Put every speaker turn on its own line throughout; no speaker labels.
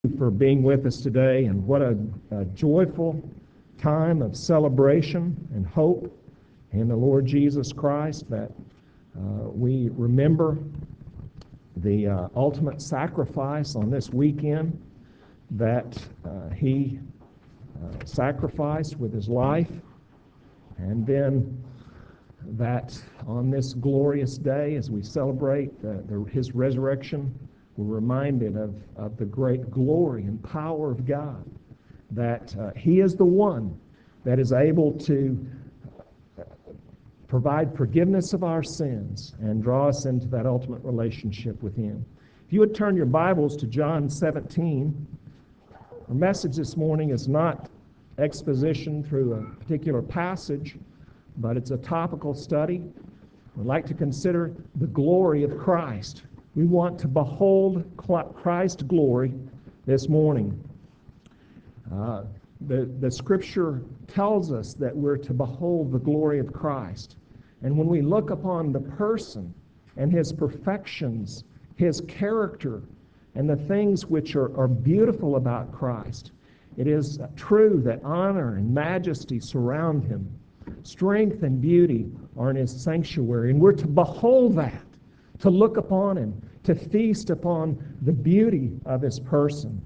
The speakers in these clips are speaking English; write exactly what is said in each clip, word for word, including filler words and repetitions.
For being with us today, and what a, a joyful time of celebration and hope in the Lord Jesus Christ, that uh, we remember the uh, ultimate sacrifice on this weekend that uh, he uh, sacrificed with his life, and then that on this glorious day as we celebrate uh, the, his resurrection, we're reminded of, of the great glory and power of God, that uh, he is the one that is able to provide forgiveness of our sins and draw us into that ultimate relationship with him. If you would turn your Bibles to John seventeen, our message this morning is not exposition through a particular passage, but it's a topical study. We'd like to consider the glory of Christ. We want to behold Christ's glory this morning. Uh, the, the Scripture tells us that we're to behold the glory of Christ. And when we look upon the person and his perfections, his character, and the things which are, are beautiful about Christ, it is true that honor and majesty surround him. Strength and beauty are in his sanctuary, and we're to behold that, to look upon him, to feast upon the beauty of his person.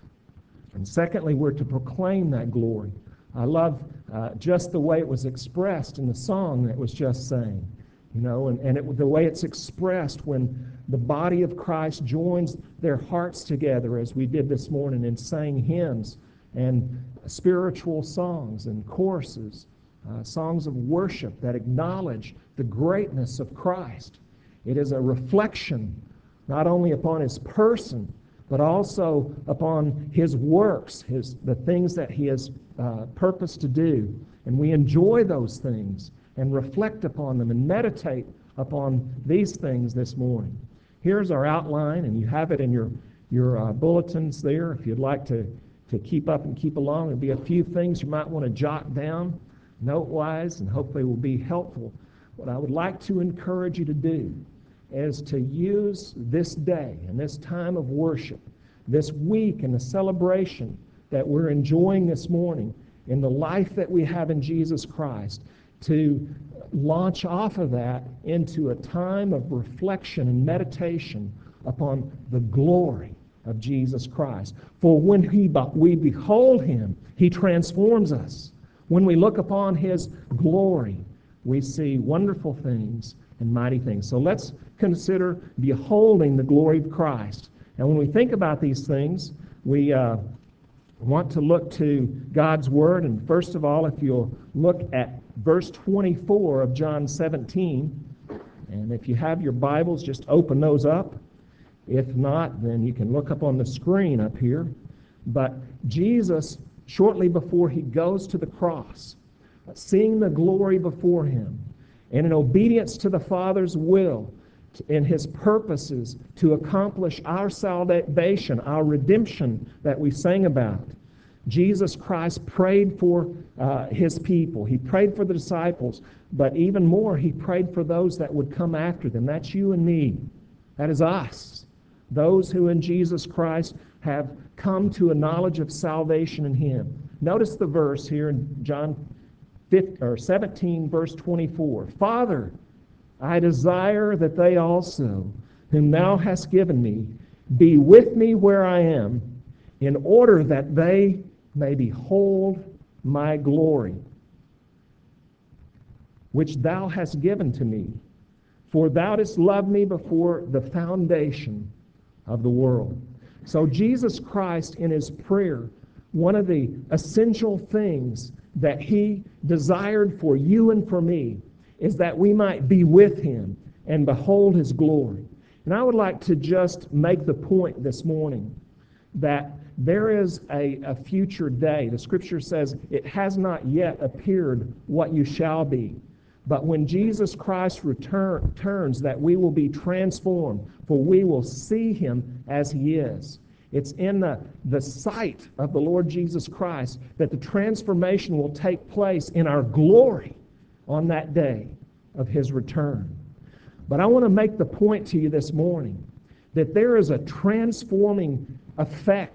And secondly, we're to proclaim that glory. I love uh, just the way it was expressed in the song that was just sang, you know, and, and it, the way it's expressed when the body of Christ joins their hearts together, as we did this morning, and sang hymns and spiritual songs and choruses, uh, songs of worship that acknowledge the greatness of Christ. It is a reflection not only upon his person, but also upon his works, his the things that he has uh, purposed to do. And we enjoy those things and reflect upon them and meditate upon these things this morning. Here's our outline, and you have it in your, your uh, bulletins there if you'd like to, to keep up and keep along. There'll be a few things you might want to jot down note-wise, and hopefully will be helpful. What I would like to encourage you to do is to use this day and this time of worship, this week and the celebration that we're enjoying this morning in the life that we have in Jesus Christ, to launch off of that into a time of reflection and meditation upon the glory of Jesus Christ. For when he, we behold him, he transforms us. When we look upon his glory, we see wonderful things and mighty things. So let's consider beholding the glory of Christ. And when we think about these things, we uh, want to look to God's Word. And first of all, if you'll look at verse twenty-four of John seventeen, and if you have your Bibles, just open those up. If not, then you can look up on the screen up here. But Jesus, shortly before he goes to the cross, seeing the glory before him, and in obedience to the Father's will and his purposes to accomplish our salvation, our redemption that we sang about, Jesus Christ prayed for uh, his people. He prayed for the disciples, but even more, he prayed for those that would come after them. That's you and me. That is us. Those who in Jesus Christ have come to a knowledge of salvation in him. Notice the verse here in John seventeen, verse twenty-four. Father, I desire that they also, whom thou hast given me, be with me where I am, in order that they may behold my glory, which thou hast given to me. For thou didst love me before the foundation of the world. So Jesus Christ, in his prayer, one of the essential things that he desired for you and for me is that we might be with him and behold his glory. And I would like to just make the point this morning that there is a, a future day. The Scripture says it has not yet appeared what you shall be. But when Jesus Christ return, returns, that we will be transformed, for we will see him as he is. It's in the, the sight of the Lord Jesus Christ that the transformation will take place in our glory on that day of his return. But I want to make the point to you this morning that there is a transforming effect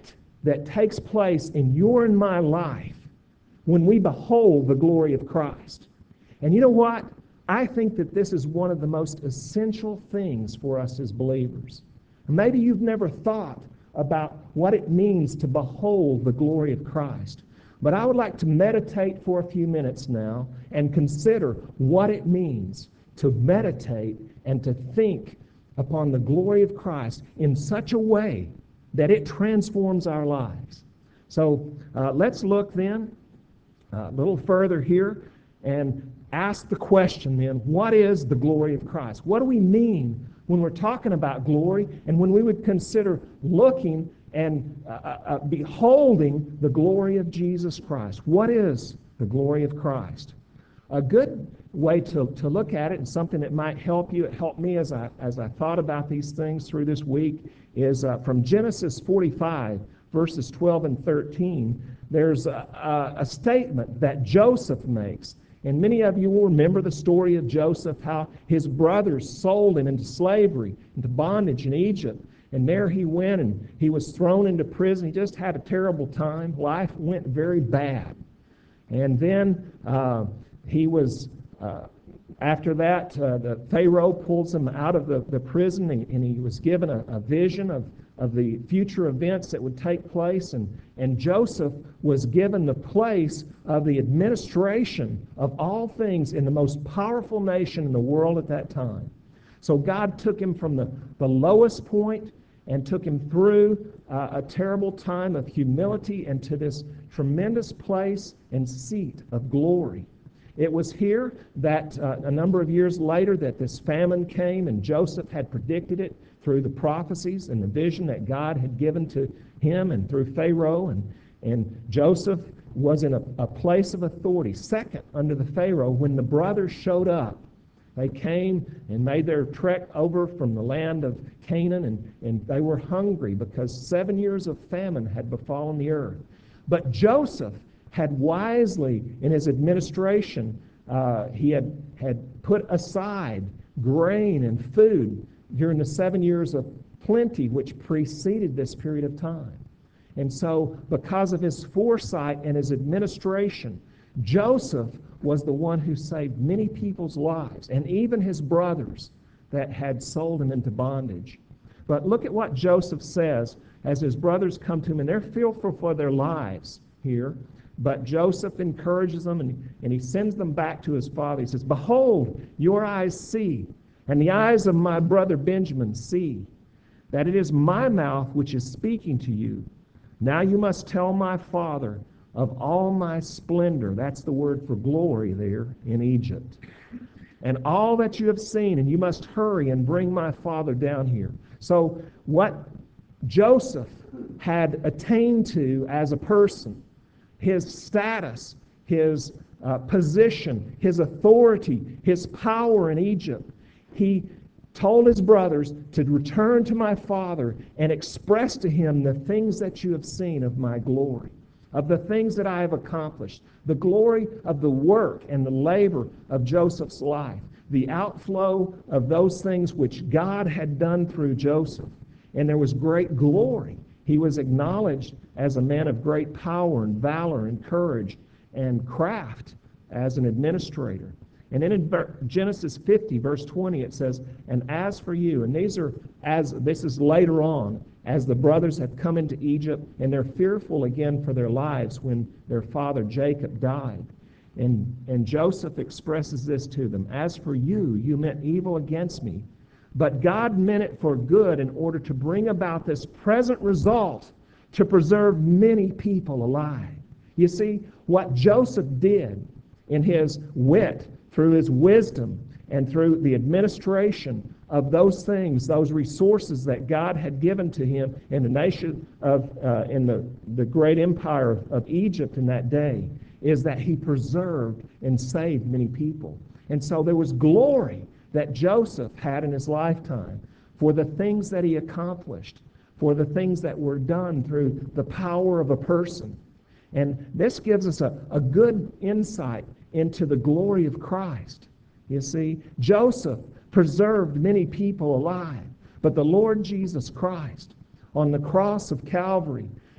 that takes place in your and my life when we behold the glory of Christ. And you know what? I think that this is one of the most essential things for us as believers. Maybe you've never thought about what it means to behold the glory of Christ. But I would like to meditate for a few minutes now and consider what it means to meditate and to think upon the glory of Christ in such a way that it transforms our lives. So uh, let's look then uh, a little further here and ask the question then, what is the glory of Christ? What do we mean when we're talking about glory and when we would consider looking and uh, uh, beholding the glory of Jesus Christ? What is the glory of Christ? A good way to, to look at it, and something that might help you, it helped me as I, as I thought about these things through this week, is uh, from Genesis forty-five, verses twelve and thirteen. There's a, a, a statement that Joseph makes. And many of you will remember the story of Joseph, how his brothers sold him into slavery, into bondage in Egypt. And there he went, and he was thrown into prison. He just had a terrible time. Life went very bad. And then uh, he was, uh, after that, uh, the Pharaoh pulls him out of the, the prison, and, and he was given a, a vision of, of the future events that would take place. And, and Joseph was given the place of the administration of all things in the most powerful nation in the world at that time. So God took him from the, the lowest point and took him through uh, a terrible time of humility and to this tremendous place and seat of glory. It was here that uh, a number of years later that this famine came, and Joseph had predicted it through the prophecies and the vision that God had given to him and through Pharaoh. And, and Joseph was in a, a place of authority, second under the Pharaoh, when the brothers showed up. They came and made their trek over from the land of Canaan, and, and they were hungry because seven years of famine had befallen the earth. But Joseph had wisely, in his administration, uh, he had, had put aside grain and food during the seven years of plenty which preceded this period of time. And so, because of his foresight and his administration, Joseph was the one who saved many people's lives, and even his brothers that had sold him into bondage. But look at what Joseph says as his brothers come to him, and they're fearful for their lives here. But Joseph encourages them, and, and he sends them back to his father. He says, "Behold, your eyes see, and the eyes of my brother Benjamin see, that it is my mouth which is speaking to you. Now you must tell my father of all my splendor," that's the word for glory there in Egypt, "and all that you have seen, and you must hurry and bring my father down here." So what Joseph had attained to as a person, his status, his uh, position, his authority, his power in Egypt, he told his brothers to return to my father and express to him the things that you have seen of my glory, of the things that I have accomplished, the glory of the work and the labor of Joseph's life, the outflow of those things which God had done through Joseph. And there was great glory. He was acknowledged as a man of great power and valor and courage and craft as an administrator. And then in Genesis fifty, verse twenty, it says, "And as for you," and these are, as this is later on, as the brothers have come into Egypt, and they're fearful again for their lives when their father Jacob died. And, and Joseph expresses this to them, "As for you, you meant evil against me, but God meant it for good in order to bring about this present result, to preserve many people alive." You see, what Joseph did in his wit, through his wisdom, and through the administration of those things, those resources that God had given to him in the nation of, uh, in the, the great empire of, of Egypt in that day, is that he preserved and saved many people. And so there was glory that Joseph had in his lifetime for the things that he accomplished, for the things that were done through the power of a person. And this gives us a, a good insight into the glory of Christ. You see, Joseph preserved many people alive, but the Lord Jesus Christ on the cross of Calvary,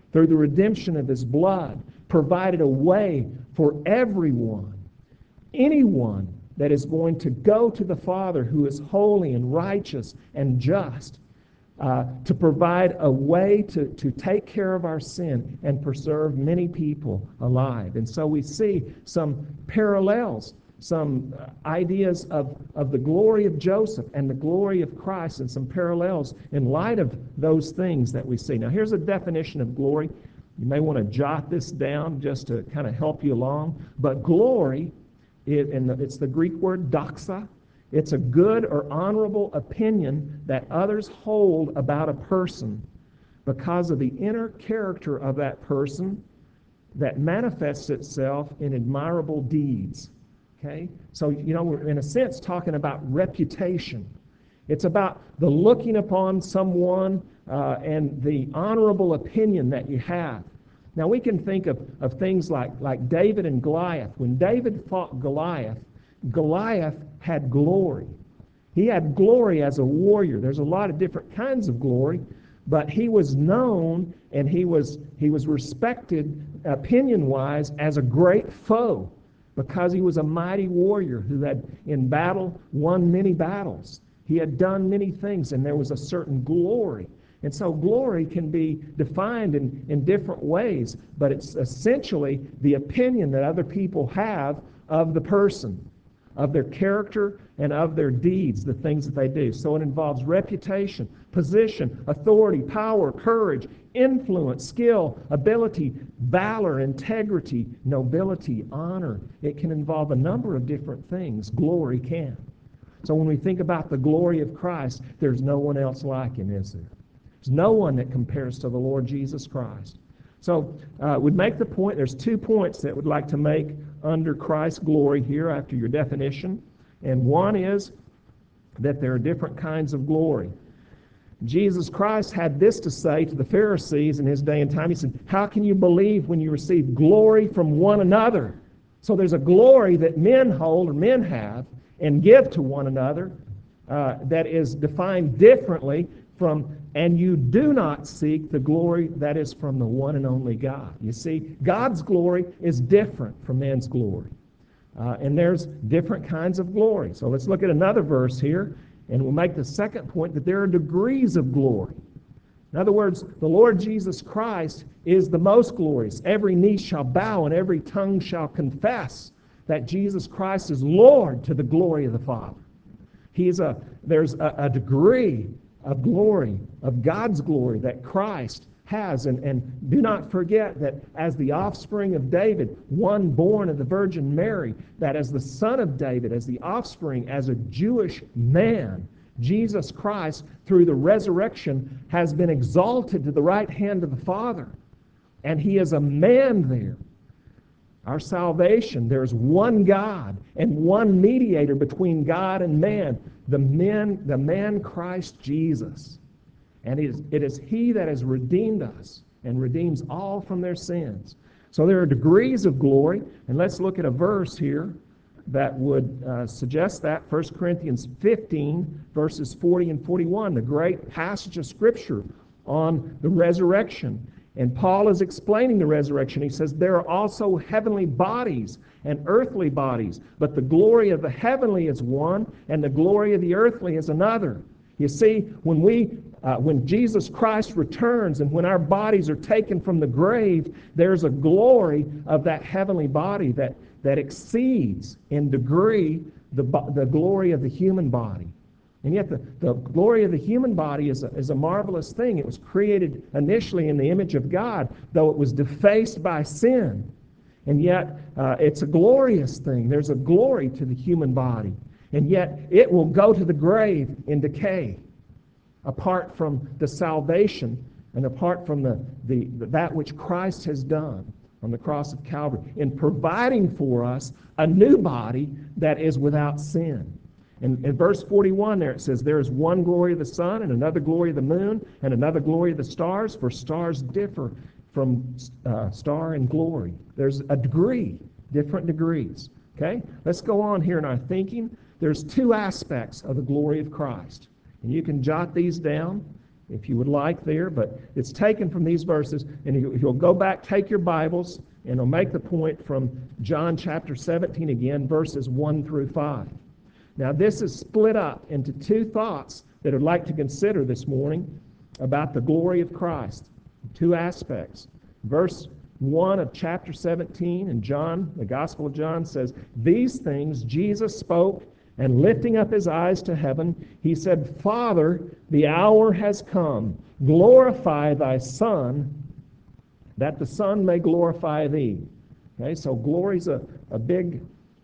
through the redemption of his blood, provided a way for everyone, anyone that is going to go to the Father who is holy and righteous and just, uh, to provide a way to, to take care of our sin and preserve many people alive. And so we see some parallels, some ideas of, of the glory of Joseph and the glory of Christ, and some parallels in light of those things that we see. Now, here's a definition of glory. You may want to jot this down just to kind of help you along. But glory, it, and it's the Greek word doxa. It's a good or honorable opinion that others hold about a person because of the inner character of that person that manifests itself in admirable deeds. Okay? So, you know, we're in a sense talking about reputation. It's about the looking upon someone uh, and the honorable opinion that you have. Now, we can think of, of things like, like David and Goliath. When David fought Goliath, Goliath had glory. He had glory as a warrior. There's a lot of different kinds of glory, but he was known and he was, he was respected opinion-wise as a great foe because he was a mighty warrior who had in battle won many battles. He had done many things, and there was a certain glory. And so glory can be defined in, in different ways, but it's essentially the opinion that other people have of the person, of their character, and of their deeds, the things that they do. So it involves reputation, position, authority, power, courage, influence, skill, ability, valor, integrity, nobility, honor. It can involve a number of different things. Glory can. So when we think about the glory of Christ, there's no one else like him, is there? There's no one that compares to the Lord Jesus Christ. So uh, we'd make the point, there's two points that we'd like to make under Christ's glory here after your definition. And one is that there are different kinds of glory. Jesus Christ had this to say to the Pharisees in his day and time. He said, how can you believe when you receive glory from one another? So there's a glory that men hold or men have and give to one another uh, that is defined differently from, and you do not seek the glory that is from the one and only God. You see, God's glory is different from man's glory. Uh, and there's different kinds of glory. So let's look at another verse here, and we'll make the second point that there are degrees of glory. In other words, the Lord Jesus Christ is the most glorious. Every knee shall bow and every tongue shall confess that Jesus Christ is Lord to the glory of the Father. He's a, there's a, a degree of glory, of God's glory that Christ has. And, and do not forget that as the offspring of David, one born of the Virgin Mary, that as the son of David, as the offspring, as a Jewish man, Jesus Christ, through the resurrection, has been exalted to the right hand of the Father. And he is a man there. Our salvation, there's one God and one mediator between God and man, the man, the man Christ Jesus. And it is, it is he that has redeemed us and redeems all from their sins. So there are degrees of glory, and let's look at a verse here that would uh, suggest that. First Corinthians fifteen, verses forty and forty-one, the great passage of Scripture on the resurrection. And Paul is explaining the resurrection. He says, there are also heavenly bodies and earthly bodies, but the glory of the heavenly is one, and the glory of the earthly is another. You see, when we, uh, when Jesus Christ returns and when our bodies are taken from the grave, there's a glory of that heavenly body that, that exceeds in degree the, the glory of the human body. And yet the, the glory of the human body is a, is a marvelous thing. It was created initially in the image of God, though it was defaced by sin. And yet uh, it's a glorious thing. There's a glory to the human body. And yet it will go to the grave in decay, apart from the salvation and apart from the, the, the that which Christ has done on the cross of Calvary in providing for us a new body that is without sin. In, in verse forty-one there it says, there is one glory of the sun and another glory of the moon and another glory of the stars, for stars differ from uh, star in glory. There's a degree, different degrees. Okay? Let's go on here in our thinking. There's two aspects of the glory of Christ. And you can jot these down if you would like there, but it's taken from these verses. And if you'll go back, take your Bibles, and I'll make the point from John chapter seventeen again, verses one through five. Now, this is split up into two thoughts that I'd like to consider this morning about the glory of Christ. Two aspects. Verse one of chapter seventeen in John, the Gospel of John, says, "These things Jesus spoke, and lifting up his eyes to heaven, he said, Father, the hour has come. Glorify thy Son, that the Son may glorify thee." Okay, so glory's a, a big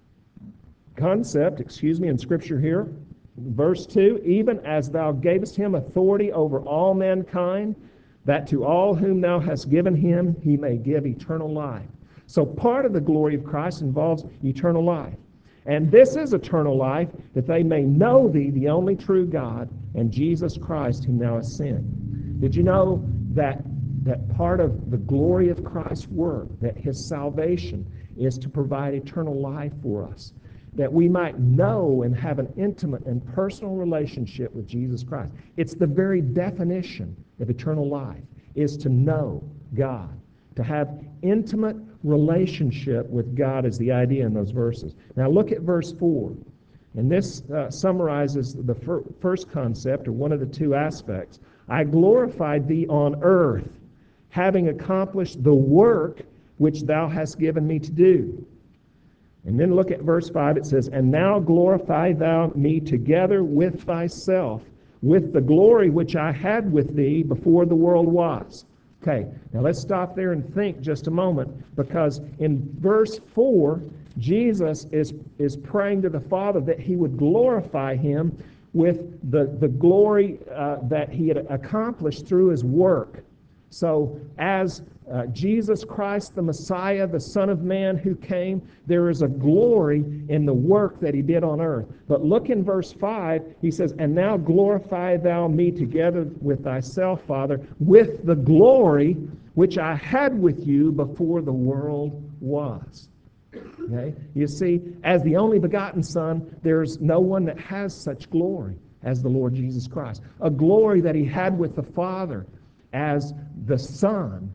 concept, excuse me, in Scripture here. Verse two, "Even as thou gavest him authority over all mankind, that to all whom thou hast given him, he may give eternal life." So part of the glory of Christ involves eternal life. And this is eternal life, that they may know thee, the only true God, and Jesus Christ, whom thou hast sent. Did you know that, that part of the glory of Christ's work, that his salvation, is to provide eternal life for us, that we might know and have an intimate and personal relationship with Jesus Christ? It's the very definition of eternal life, is to know God, to have intimate relationship with God is the idea in those verses. Now look at verse four. And this uh, summarizes the fir- first concept, or one of the two aspects. "I glorified thee on earth, having accomplished the work which thou hast given me to do." And then look at verse five. It says, "And now glorify thou me together with thyself, with the glory which I had with thee before the world was." Okay, now let's stop there and think just a moment, because in verse four, Jesus is, is praying to the Father that he would glorify him with the, the glory uh, that he had accomplished through his work. So as uh, Jesus Christ, the Messiah, the Son of Man who came, there is a glory in the work that he did on earth. But look in verse five, he says, "And now glorify thou me together with thyself, Father, with the glory which I had with you before the world was." Okay? You see, as the only begotten Son, there's no one that has such glory as the Lord Jesus Christ. A glory that he had with the Father as the Son,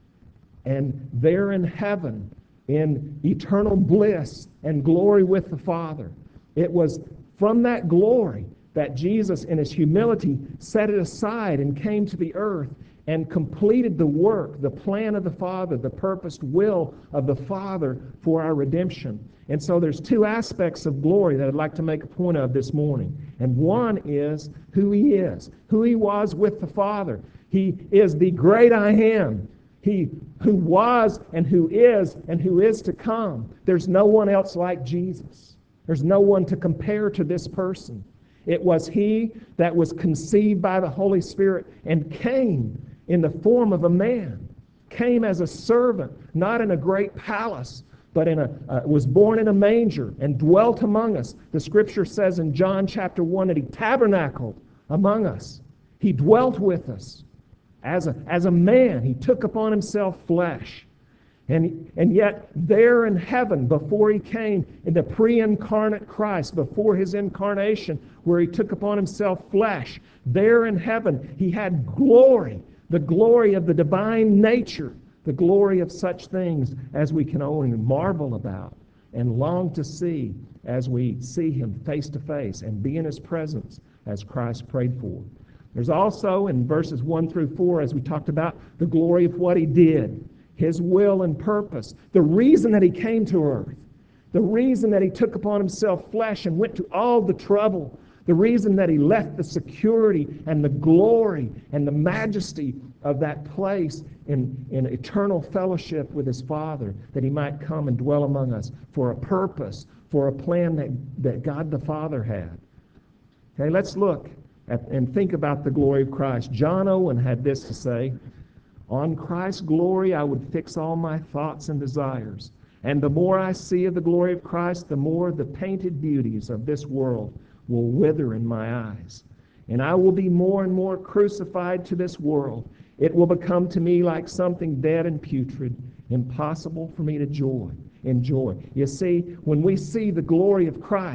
and there in heaven, in eternal bliss and glory with the Father. It was from that glory that Jesus, in his humility, set it aside and came to the earth and completed the work, the plan of the Father, the purposed will of the Father for our redemption. And so there's two aspects of glory that I'd like to make a point of this morning. And one is who he is, who he was with the Father. He is the great I am. He who was and who is and who is to come. There's no one else like Jesus. There's no one to compare to this person. It was he that was conceived by the Holy Spirit and came in the form of a man. Came as a servant, not in a great palace, but in a uh, was born in a manger and dwelt among us. The Scripture says in John chapter one that he tabernacled among us. He dwelt with us. As a, as a man, he took upon himself flesh. And, and yet there in heaven, before he came in the pre-incarnate Christ, before his incarnation, where he took upon himself flesh, there in heaven he had glory, the glory of the divine nature, the glory of such things as we can only marvel about and long to see as we see him face to face and be in his presence as Christ prayed for. There's also in verses one through four, as we talked about, the glory of what he did, his will and purpose, the reason that he came to earth, the reason that he took upon himself flesh and went to all the trouble, the reason that he left the security and the glory and the majesty of that place in, in eternal fellowship with his Father, that he might come and dwell among us for a purpose, for a plan that, that God the Father had. Okay, let's look at, and think about the glory of Christ. John Owen had this to say: "On Christ's glory I would fix all my thoughts and desires, and the more I see of the glory of Christ, the more the painted beauties of this world will wither in my eyes. And I will be more and more crucified to this world. It will become to me like something dead and putrid, impossible for me to joy, enjoy." You see, when we see the glory of Christ,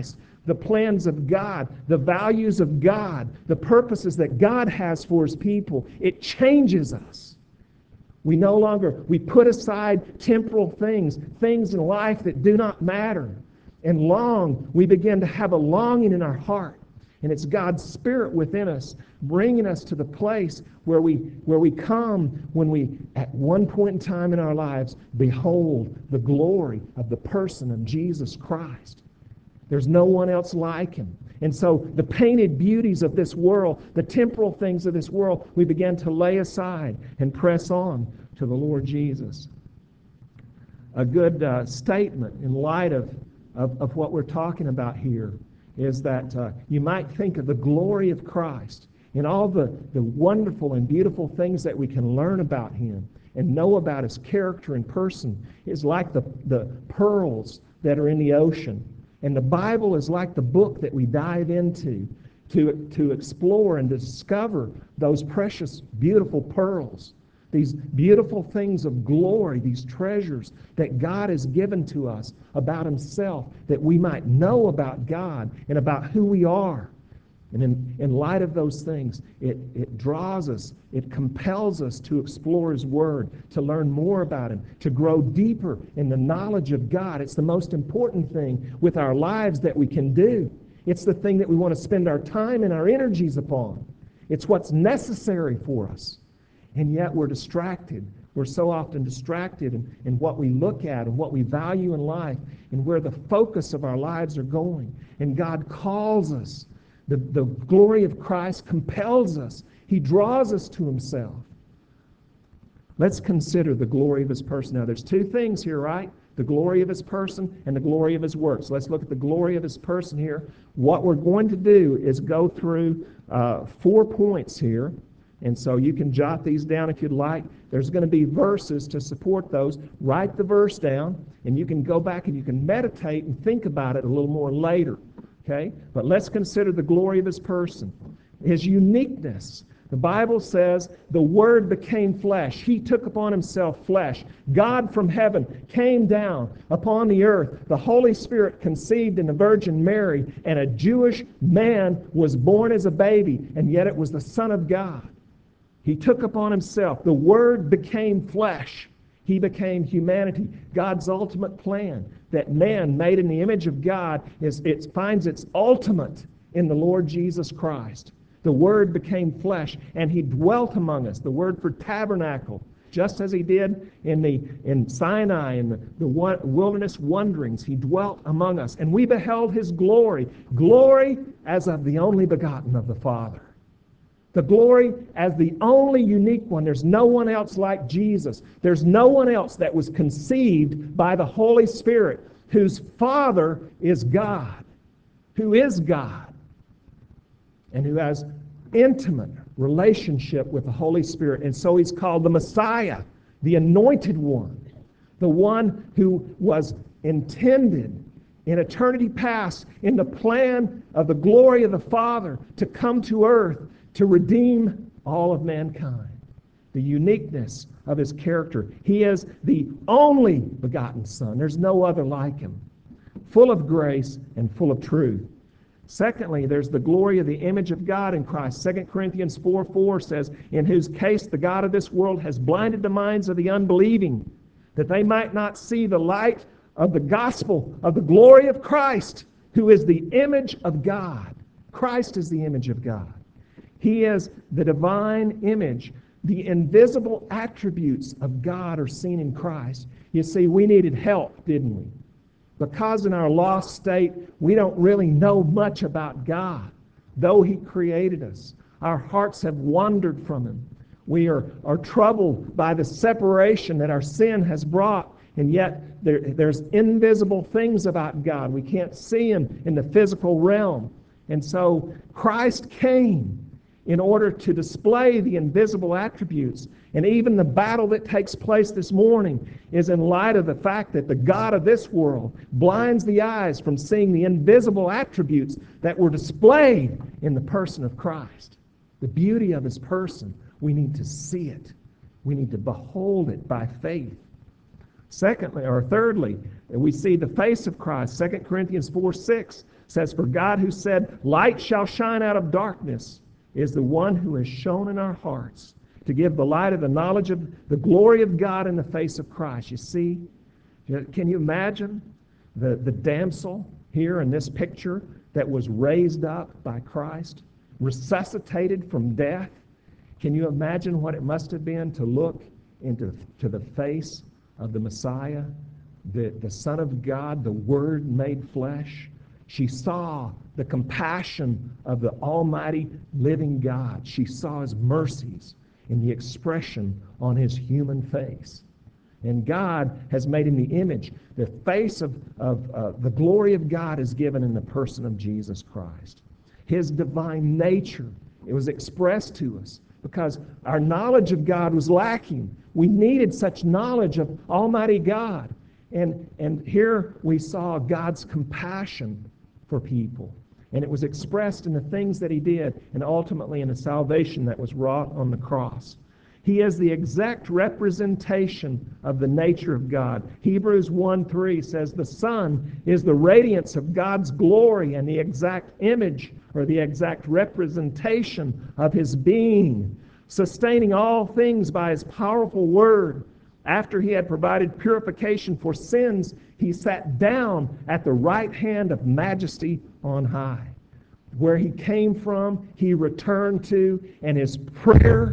the plans of God, the values of God, the purposes that God has for his people. It changes us. We no longer, we put aside temporal things, things in life that do not matter. And long, we begin to have a longing in our heart. And it's God's Spirit within us, bringing us to the place where we where we come when we, at one point in time in our lives, behold the glory of the person of Jesus Christ. There's no one else like him. And so the painted beauties of this world, the temporal things of this world, we begin to lay aside and press on to the Lord Jesus. A good uh, statement in light of, of, of what we're talking about here is that uh, you might think of the glory of Christ and all the, the wonderful and beautiful things that we can learn about him and know about his character and person is like the, the pearls that are in the ocean. And the Bible is like the book that we dive into to, to explore and to discover those precious, beautiful pearls, these beautiful things of glory, these treasures that God has given to us about himself, that we might know about God and about who we are. And in, in light of those things, it, it draws us, it compels us to explore his word, to learn more about him, to grow deeper in the knowledge of God. It's the most important thing with our lives that we can do. It's the thing that we want to spend our time and our energies upon. It's what's necessary for us. And yet we're distracted. We're so often distracted in, in what we look at and what we value in life and where the focus of our lives are going. And God calls us. The, the glory of Christ compels us. He draws us to himself. Let's consider the glory of his person. Now, there's two things here, right? The glory of his person and the glory of his works. Let's look at the glory of his person here. What we're going to do is go through uh, four points here. And so you can jot these down if you'd like. There's going to be verses to support those. Write the verse down, and you can go back and you can meditate and think about it a little more later. Okay? But let's consider the glory of his person, his uniqueness. The Bible says the Word became flesh. He took upon himself flesh. God from heaven came down upon the earth. The Holy Spirit conceived in the Virgin Mary, and a Jewish man was born as a baby, and yet it was the Son of God. He took upon himself. The Word became flesh. He became humanity. God's ultimate plan, that man made in the image of God, is it finds its ultimate in the Lord Jesus Christ. The Word became flesh, and he dwelt among us. The word for tabernacle, just as he did in the in Sinai and the, the wilderness wanderings, he dwelt among us. And we beheld his glory, glory as of the only begotten of the Father. The glory as the only unique one. There's no one else like Jesus. There's no one else that was conceived by the Holy Spirit, whose Father is God, who is God, and who has intimate relationship with the Holy Spirit. And so he's called the Messiah, the Anointed One, the one who was intended in eternity past in the plan of the glory of the Father to come to earth to redeem all of mankind. The uniqueness of his character. He is the only begotten Son. There's no other like him. Full of grace and full of truth. Secondly, there's the glory of the image of God in Christ. Second Corinthians four four says, in whose case the God of this world has blinded the minds of the unbelieving, that they might not see the light of the gospel of the glory of Christ, who is the image of God. Christ is the image of God. He is the divine image. The invisible attributes of God are seen in Christ. You see, we needed help, didn't we? Because in our lost state, we don't really know much about God, though he created us. Our hearts have wandered from him. We are, are troubled by the separation that our sin has brought, and yet there, there's invisible things about God. We can't see him in the physical realm. And so Christ came in order to display the invisible attributes. And even the battle that takes place this morning is in light of the fact that the God of this world blinds the eyes from seeing the invisible attributes that were displayed in the person of Christ. The beauty of his person, we need to see it. We need to behold it by faith. Secondly, or thirdly, we see the face of Christ. Second Corinthians four six says, "For God who said, 'Light shall shine out of darkness,' is the one who has shone in our hearts to give the light of the knowledge of the glory of God in the face of Christ." You see, can you imagine the, the damsel here in this picture that was raised up by Christ, resuscitated from death? Can you imagine what it must have been to look into to the face of the Messiah, the, the Son of God, the Word made flesh? She saw the compassion of the almighty living God. She saw his mercies in the expression on his human face. And God has made him the image. The face of, of uh, the glory of God is given in the person of Jesus Christ. His divine nature, it was expressed to us because our knowledge of God was lacking. We needed such knowledge of Almighty God. And, and here we saw God's compassion for people. And it was expressed in the things that he did and ultimately in the salvation that was wrought on the cross. He is the exact representation of the nature of God. Hebrews one three says the Son is the radiance of God's glory and the exact image or the exact representation of his being, sustaining all things by his powerful word. After he had provided purification for sins, he sat down at the right hand of majesty on high. Where he came from, he returned to, and his prayer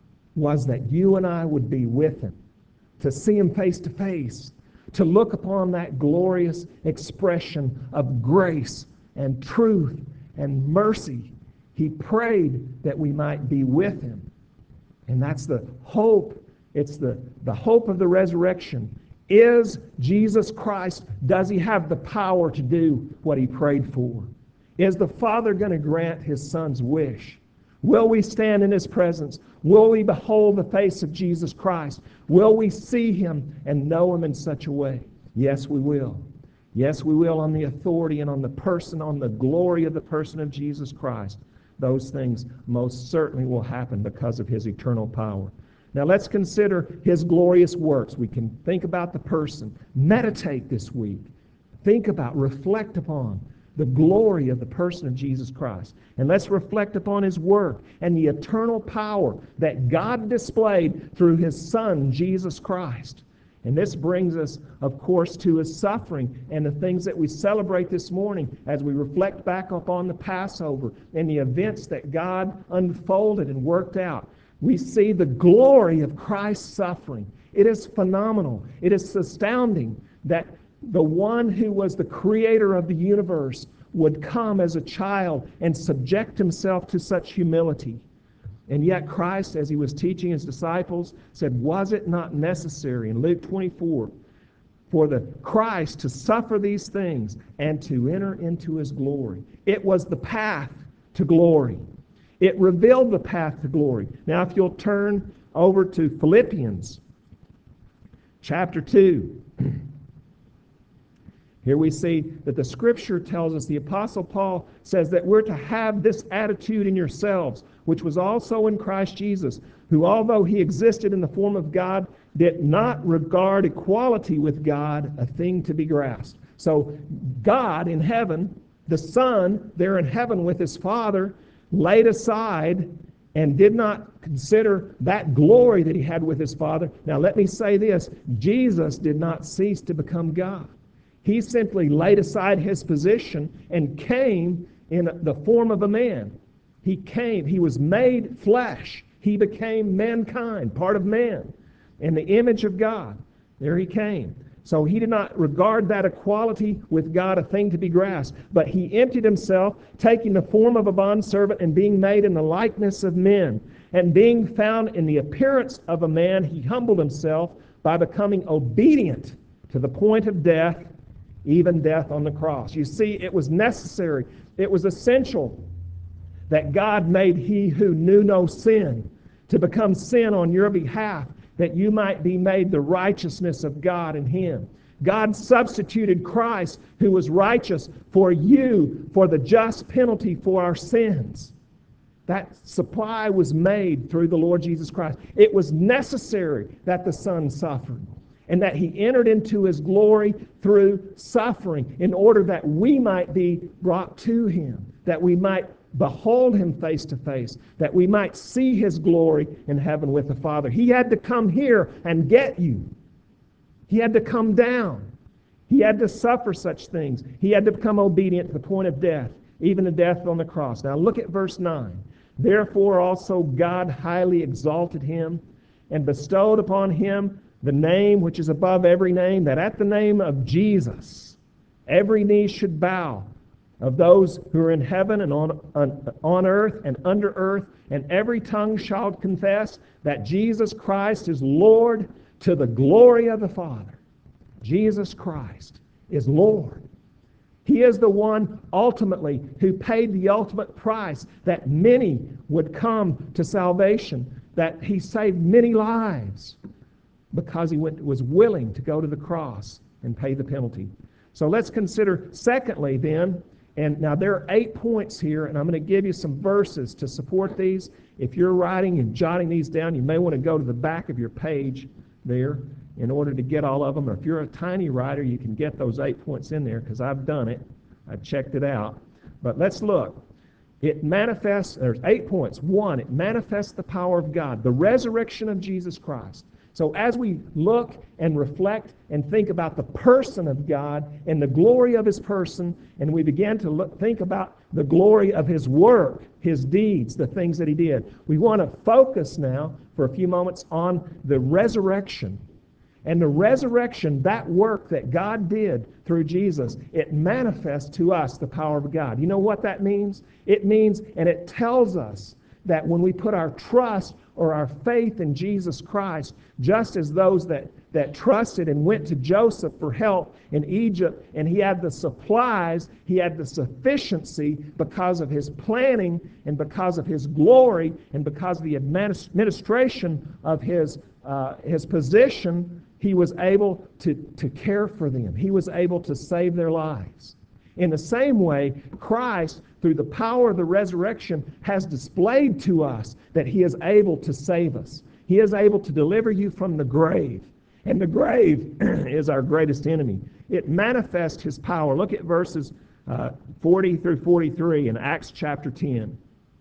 was that you and I would be with him, to see him face to face, to look upon that glorious expression of grace and truth and mercy. He prayed that we might be with him. And that's the hope. It's the, the hope of the resurrection. Is Jesus Christ, does he have the power to do what he prayed for? Is the Father going to grant his Son's wish? Will we stand in his presence? Will we behold the face of Jesus Christ? Will we see him and know him in such a way? Yes, we will. Yes, we will, on the authority and on the person, on the glory of the person of Jesus Christ. Those things most certainly will happen because of his eternal power. Now let's consider his glorious works. We can think about the person. Meditate this week. Think about, reflect upon the glory of the person of Jesus Christ. And let's reflect upon his work and the eternal power that God displayed through his Son, Jesus Christ. And this brings us, of course, to his suffering and the things that we celebrate this morning as we reflect back upon the Passover and the events that God unfolded and worked out. We see the glory of Christ's suffering. It is phenomenal. It is astounding that the one who was the creator of the universe would come as a child and subject himself to such humility. And yet Christ, as he was teaching his disciples, said, was it not necessary in Luke twenty-four for the Christ to suffer these things and to enter into his glory? It was the path to glory. It revealed the path to glory. Now if you'll turn over to Philippians chapter two. Here we see that the Scripture tells us, the Apostle Paul says that we're to have this attitude in yourselves, which was also in Christ Jesus, who although he existed in the form of God, did not regard equality with God a thing to be grasped. So God in heaven, the Son there in heaven with his Father, laid aside and did not consider that glory that he had with his Father. Now let me say this, Jesus did not cease to become God. He simply laid aside his position and came in the form of a man. He came, he was made flesh. He became mankind, part of man, in the image of God. There he came. So he did not regard that equality with God a thing to be grasped, but he emptied himself, taking the form of a bondservant and being made in the likeness of men. And being found in the appearance of a man, he humbled himself by becoming obedient to the point of death, even death on the cross. You see, it was necessary, it was essential that God made he who knew no sin to become sin on your behalf, that you might be made the righteousness of God in him. God substituted Christ, who was righteous, for you, for the just penalty for our sins. That supply was made through the Lord Jesus Christ. It was necessary that the Son suffered. and that he entered into his glory through suffering in order that we might be brought to him, that we might behold him face to face, that we might see his glory in heaven with the Father. He had to come here and get you. He had to come down. He had to suffer such things. He had to become obedient to the point of death, even the death on the cross. Now look at verse nine. Therefore also God highly exalted him and bestowed upon him the name which is above every name, that at the name of Jesus every knee should bow, of those who are in heaven and on, on, on earth and under earth, and every tongue shall confess that Jesus Christ is Lord, to the glory of the Father. Jesus Christ is Lord. He is the one ultimately who paid the ultimate price that many would come to salvation, that he saved many lives because he went, was willing to go to the cross and pay the penalty. So let's consider secondly then, and now there are eight points here, and I'm going to give you some verses to support these. If you're writing and jotting these down, you may want to go to the back of your page there in order to get all of them. Or if you're a tiny writer, you can get those eight points in there because I've done it. I checked it out. But let's look. It manifests, there's eight points. One, it manifests the power of God, the resurrection of Jesus Christ. So as we look and reflect and think about the person of God and the glory of his person, and we begin to look, think about the glory of his work, his deeds, the things that he did, we want to focus now for a few moments on the resurrection. And the resurrection, that work that God did through Jesus, it manifests to us the power of God. You know what that means? It means, and it tells us, that when we put our trust or our faith in Jesus Christ, just as those that, that trusted and went to Joseph for help in Egypt, and he had the supplies, he had the sufficiency because of his planning and because of his glory and because of the administration of his, uh, his position, he was able to, to care for them. He was able to save their lives. In the same way, Christ, through the power of the resurrection, has displayed to us that he is able to save us. He is able to deliver you from the grave. And the grave is our greatest enemy. It manifests his power. Look at verses uh, forty through forty-three in Acts chapter ten.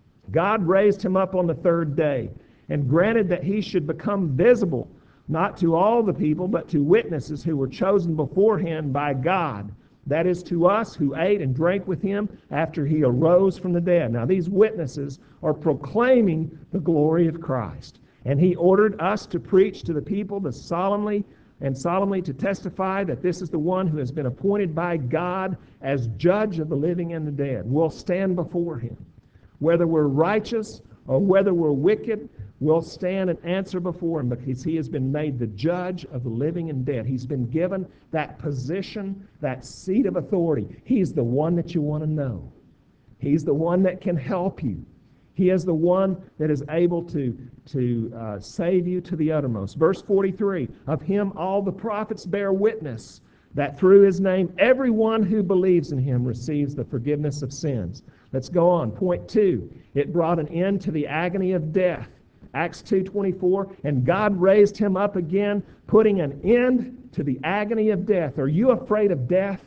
God raised him up on the third day and granted that he should become visible, not to all the people, but to witnesses who were chosen beforehand by God. That is, to us who ate and drank with him after he arose from the dead. Now, these witnesses are proclaiming the glory of Christ. And he ordered us to preach to the people to solemnly and solemnly to testify that this is the one who has been appointed by God as judge of the living and the dead. We'll stand before him. Whether we're righteous or whether we're wicked, we'll stand and answer before him because he has been made the judge of the living and dead. He's been given that position, that seat of authority. He's the one that you want to know. He's the one that can help you. He is the one that is able to, to uh, save you to the uttermost. Verse forty-three, of him all the prophets bear witness that through his name everyone who believes in him receives the forgiveness of sins. Let's go on. Point two, it brought an end to the agony of death. Acts two twenty-four, and God raised him up again, putting an end to the agony of death. Are you afraid of death?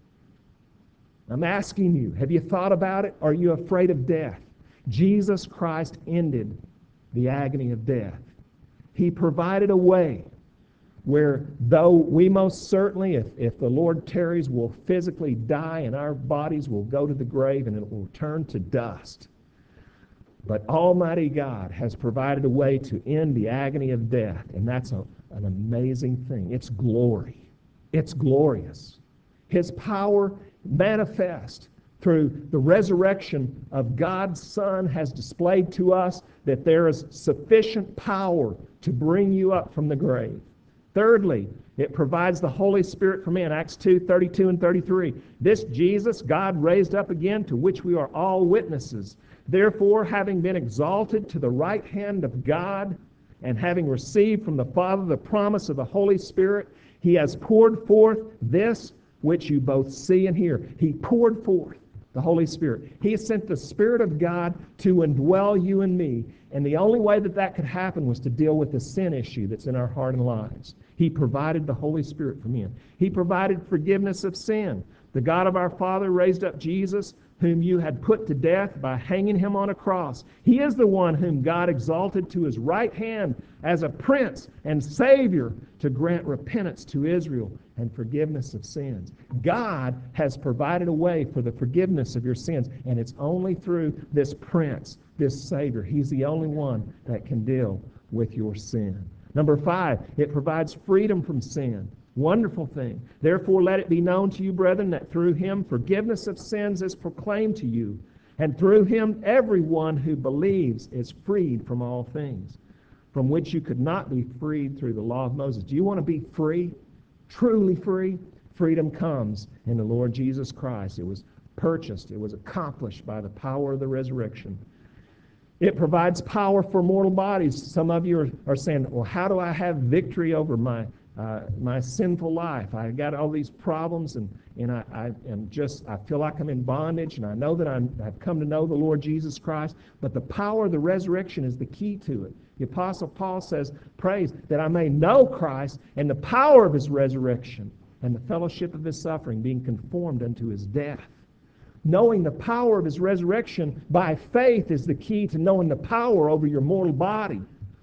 I'm asking you, have you thought about it? Are you afraid of death? Jesus Christ ended the agony of death. He provided a way where, though we most certainly, if, if the Lord tarries, will physically die and our bodies will go to the grave and it will return to dust. But Almighty God has provided a way to end the agony of death, and that's a, an amazing thing. It's glory. It's glorious. His power manifest through the resurrection of God's Son has displayed to us that there is sufficient power to bring you up from the grave. Thirdly, it provides the Holy Spirit for men. Acts two thirty-two and thirty-three. This Jesus God raised up again, to which we are all witnesses. Therefore, having been exalted to the right hand of God, and having received from the Father the promise of the Holy Spirit, he has poured forth this which you both see and hear. He poured forth the Holy Spirit. He has sent the Spirit of God to indwell you and me. And the only way that that could happen was to deal with the sin issue that's in our heart and lives. He provided the Holy Spirit from Him. He provided forgiveness of sin. The God of our Father raised up Jesus, whom you had put to death by hanging Him on a cross. He is the one whom God exalted to His right hand as a Prince and Savior to grant repentance to Israel and forgiveness of sins. God has provided a way for the forgiveness of your sins, and it's only through this Prince, this Savior. He's the only one that can deal with your sin. Number five, it provides freedom from sin. Wonderful thing. Therefore, let it be known to you, brethren, that through Him forgiveness of sins is proclaimed to you, and through Him everyone who believes is freed from all things, from which you could not be freed through the law of Moses. Do you want to be free? Truly free? Freedom comes in the Lord Jesus Christ. It was purchased. It was accomplished by the power of the resurrection. It provides power for mortal bodies. Some of you are, are saying, well, how do I have victory over my Uh, my sinful life? I got all these problems, and, and I, I am just, I feel like I'm in bondage, and I know that I'm, I've come to know the Lord Jesus Christ, but the power of the resurrection is the key to it. The Apostle Paul says, praise that I may know Christ and the power of His resurrection and the fellowship of His suffering, being conformed unto His death. Knowing the power of His resurrection by faith is the key to knowing the power over your mortal body.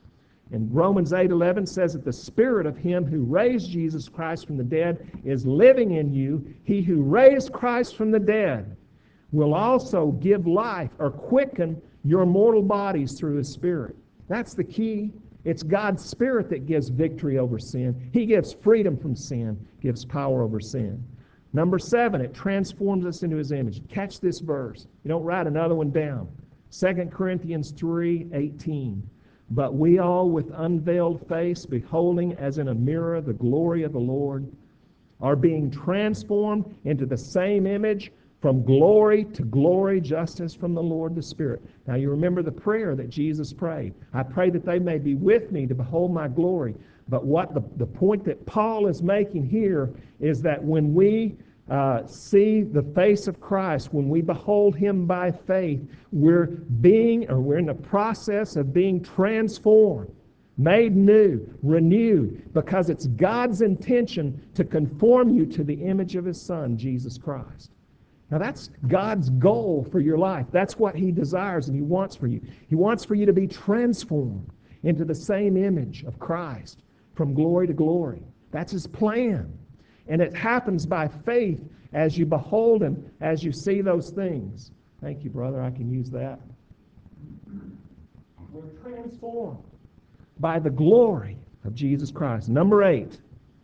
And Romans eight eleven says that the Spirit of Him who raised Jesus Christ from the dead is living in you. He who raised Christ from the dead will also give life or quicken your mortal bodies through His Spirit. That's the key. It's God's Spirit that gives victory over sin. He gives freedom from sin, gives power over sin. Number seven, it transforms us into His image. Catch this verse. You don't write another one down. Second Corinthians three eighteen. But we all with unveiled face, beholding as in a mirror the glory of the Lord, are being transformed into the same image from glory to glory, just as from the Lord the Spirit. Now you remember the prayer that Jesus prayed. I pray that they may be with me to behold my glory. But what the, the point that Paul is making here is that when we Uh, see the face of Christ, when we behold Him by faith, we're being, or we're in the process of being transformed, made new, renewed, because it's God's intention to conform you to the image of His Son, Jesus Christ. Now that's God's goal for your life. That's what He desires and He wants for you. He wants for you to be transformed into the same image of Christ from glory to glory. That's His plan. And it happens by faith as you behold Him, as you see those things. Thank you, brother. I can use that. We're transformed by the glory of Jesus Christ. Number eight,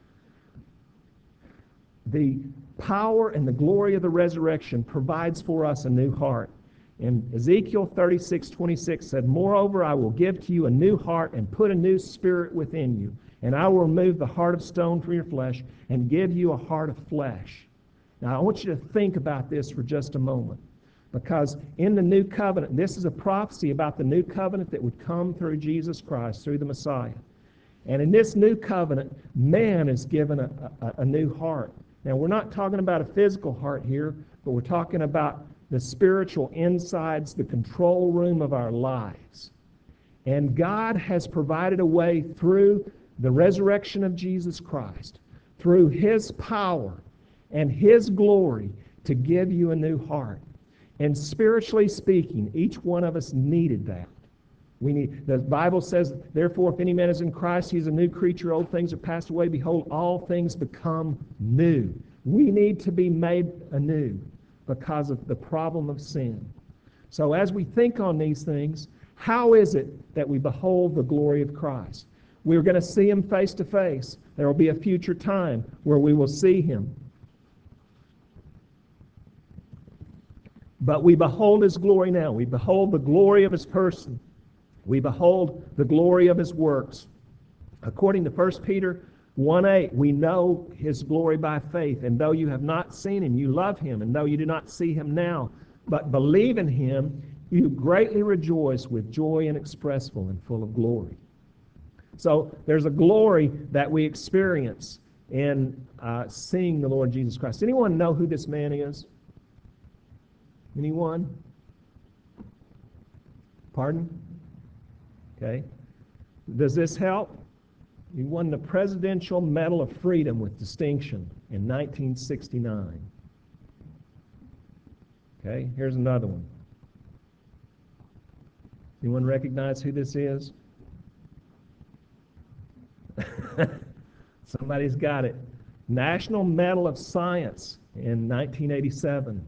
the power and the glory of the resurrection provides for us a new heart. And Ezekiel thirty-six twenty-six said, moreover, I will give to you a new heart and put a new spirit within you. And I will remove the heart of stone from your flesh and give you a heart of flesh. Now, I want you to think about this for just a moment. Because in the new covenant, this is a prophecy about the new covenant that would come through Jesus Christ, through the Messiah. And in this new covenant, man is given a, a, a new heart. Now, we're not talking about a physical heart here, but we're talking about the spiritual insides, the control room of our lives. And God has provided a way through the resurrection of Jesus Christ, through His power and His glory, to give you a new heart. And spiritually speaking, each one of us needed that. We need, the Bible says, therefore, if any man is in Christ, he is a new creature. Old things are passed away. Behold, all things become new. We need to be made anew because of the problem of sin. So as we think on these things, how is it that we behold the glory of Christ? We're going to see Him face to face. There will be a future time where we will see Him. But we behold His glory now. We behold the glory of His person. We behold the glory of His works. According to First Peter one eight, we know His glory by faith. And though you have not seen Him, you love Him. And though you do not see Him now, but believe in Him, you greatly rejoice with joy inexpressible and full of glory. So there's a glory that we experience in uh, seeing the Lord Jesus Christ. Anyone know who this man is? Anyone? Pardon? Okay. Does this help? He won the Presidential Medal of Freedom with distinction in nineteen sixty-nine. Okay, here's another one. Anyone recognize who this is? Somebody's got it. National Medal of Science in nineteen eighty-seven.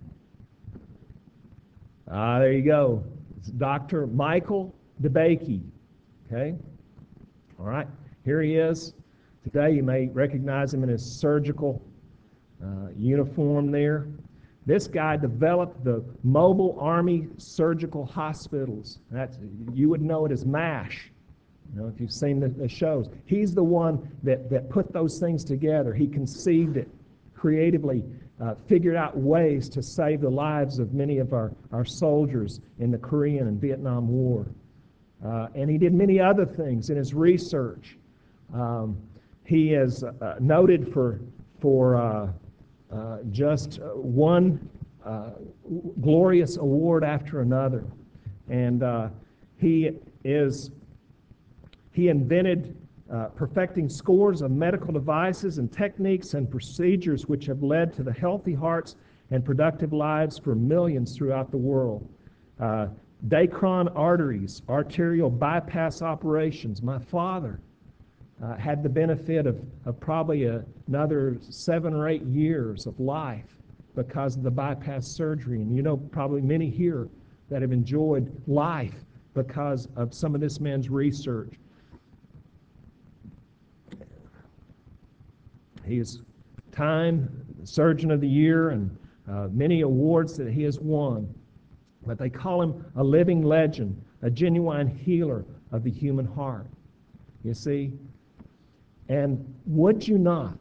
Ah, there you go. It's Doctor Michael DeBakey. Okay? All right. Here he is. Today you may recognize him in his surgical uh, uniform there. This guy developed the Mobile Army Surgical Hospitals. That's, you would know it as MASH, you know, if you've seen the, the shows. He's the one that, that put those things together. He conceived it, creatively uh, figured out ways to save the lives of many of our, our soldiers in the Korean and Vietnam War. Uh, and he did many other things in his research. Um, he is uh, noted for, for uh, uh, just one uh, glorious award after another. And uh, he is, he invented uh, perfecting scores of medical devices and techniques and procedures which have led to the healthy hearts and productive lives for millions throughout the world. Uh, Dacron arteries, arterial bypass operations. My father uh, had the benefit of, of probably a, another seven or eight years of life because of the bypass surgery. And you know probably many here that have enjoyed life because of some of this man's research. He is Time Surgeon of the Year and uh, many awards that he has won. But they call him a living legend, a genuine healer of the human heart. You see? And would you not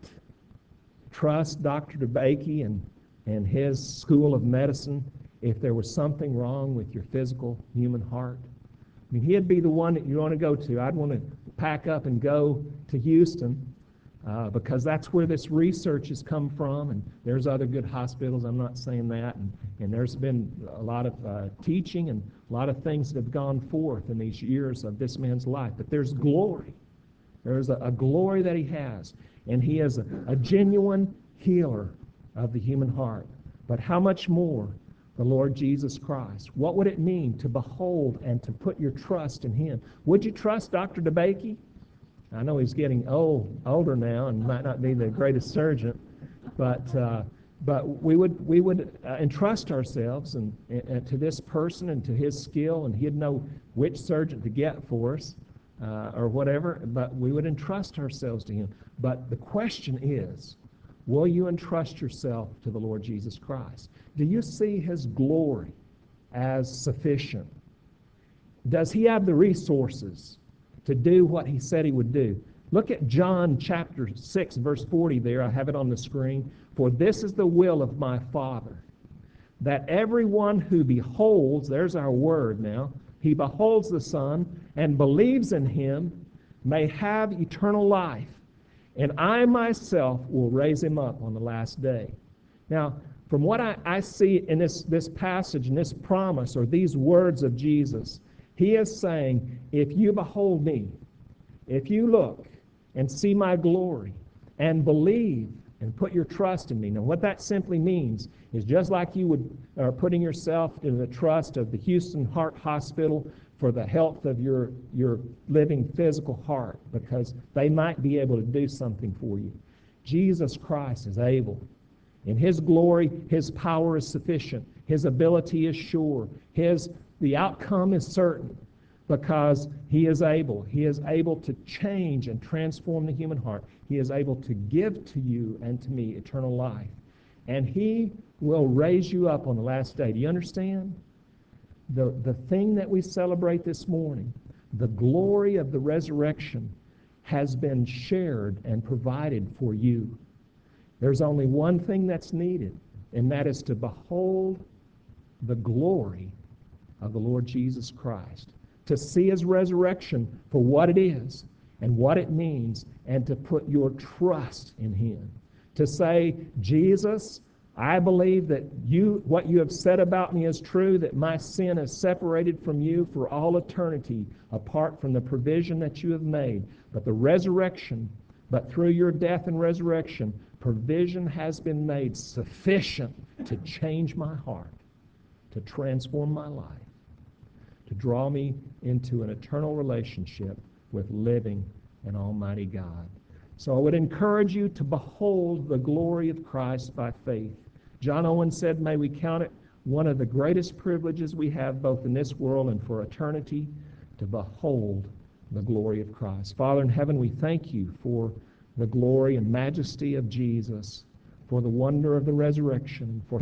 trust Doctor DeBakey and, and his School of Medicine if there was something wrong with your physical human heart? I mean, he'd be the one that you want to go to. I'd want to pack up and go to Houston uh, because that's where this research has come from, and there's other good hospitals, I'm not saying that, and, and there's been a lot of uh, teaching and a lot of things that have gone forth in these years of this man's life. But there's glory. There's a, a glory that he has, and he is a, a genuine healer of the human heart. But how much more the Lord Jesus Christ? What would it mean to behold and to put your trust in him? Would you trust Doctor DeBakey? I know he's getting old, older now and might not be the greatest surgeon, but uh, but we would we would uh, entrust ourselves and, and to this person and to his skill, and he'd know which surgeon to get for us uh, or whatever. But we would entrust ourselves to him. But the question is, will you entrust yourself to the Lord Jesus Christ? Do you see his glory as sufficient? Does he have the resources to do what he said he would do? Look at John chapter six, verse forty there. I have it on the screen. For this is the will of my Father, that everyone who beholds, there's our word now, he beholds the Son and believes in him may have eternal life, and I myself will raise him up on the last day. Now, from what I, I see in this, this passage and this promise or these words of Jesus, he is saying, if you behold me, if you look and see my glory and believe and put your trust in me. Now, what that simply means is just like you would are putting yourself in the trust of the Houston Heart Hospital for the health of your, your living physical heart, because they might be able to do something for you. Jesus Christ is able. In his glory, his power is sufficient. His ability is sure. His the outcome is certain because he is able. He is able to change and transform the human heart. He is able to give to you and to me eternal life. And he will raise you up on the last day. Do you understand? The, the thing that we celebrate this morning, the glory of the resurrection, has been shared and provided for you. There's only one thing that's needed, and that is to behold the glory of the Lord Jesus Christ, to see his resurrection for what it is and what it means, and to put your trust in him. To say, Jesus, I believe that you, what you have said about me is true, that my sin is separated from you for all eternity, apart from the provision that you have made. But the resurrection, but through your death and resurrection, provision has been made sufficient to change my heart, to transform my life, to draw me into an eternal relationship with living and almighty God. So I would encourage you to behold the glory of Christ by faith. John Owen said, may we count it one of the greatest privileges we have both in this world and for eternity to behold the glory of Christ. Father in heaven, we thank you for the glory and majesty of Jesus, for the wonder of the resurrection, for